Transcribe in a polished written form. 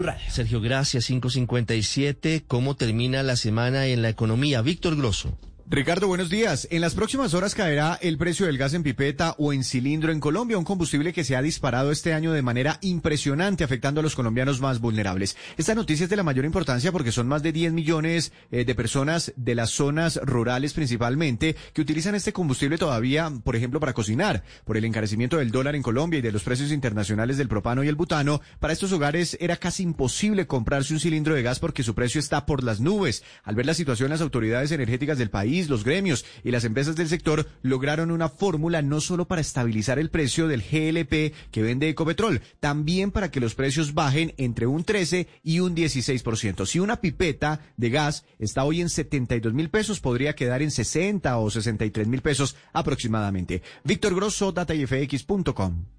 Sergio, gracias. 5:57. ¿Cómo termina la semana en la economía? Víctor Grosso. Ricardo, buenos días. En las próximas horas caerá el precio del gas en pipeta o en cilindro en Colombia, un combustible que se ha disparado este año de manera impresionante, afectando a los colombianos más vulnerables. Esta noticia es de la mayor importancia porque son más de 10 millones de personas de las zonas rurales principalmente que utilizan este combustible todavía, por ejemplo, para cocinar. Por el encarecimiento del dólar en Colombia y de los precios internacionales del propano y el butano, para estos hogares era casi imposible comprarse un cilindro de gas porque su precio está por las nubes. Al ver la situación, las autoridades energéticas del país, los gremios y las empresas del sector lograron una fórmula no solo para estabilizar el precio del GLP que vende Ecopetrol, también para que los precios bajen entre un 13 y un 16%. Si una pipeta de gas está hoy en 72.000 pesos, podría quedar en 60 o 63.000 pesos aproximadamente. Víctor Grosso, datayfx.com.